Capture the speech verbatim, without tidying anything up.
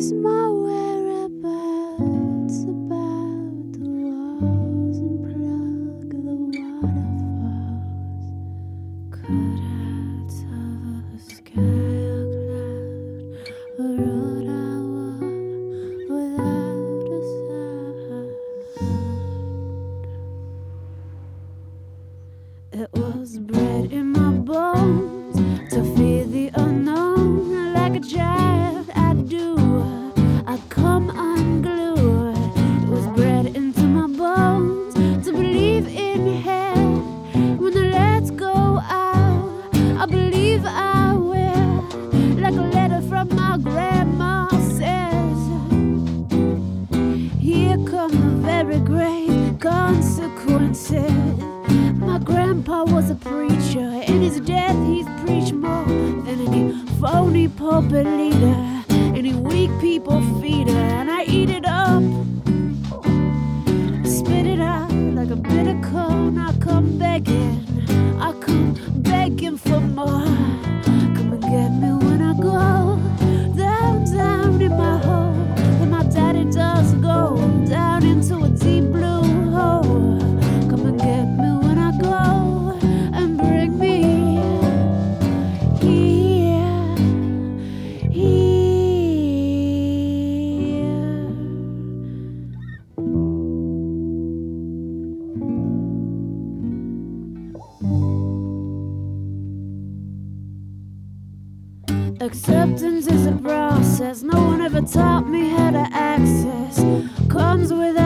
trace my whereabouts about the walls and plug the waterfalls. Cutouts of a sky or cloud, a road I walk without a sound. It was bred in my bones to fear the unknown. Like a child I do, I come unglued. It was bred into my bones to believe in hell. When the lights go out, I believe I will. Like a letter from my grandma says, here come the very great consequences. My grandpa was a preacher. In his death he's preached more than any phony pulpit leader, any weak people feeder. And I eat it up, spit it out like a bitter corn. I come begging, I come begging for more. Come and get me when I go down, down in my hole, where my daddy does go down into a deep blue hole. Come and get me when I go and bring me here, here. Acceptance is a process no one ever taught me how to access. Comes with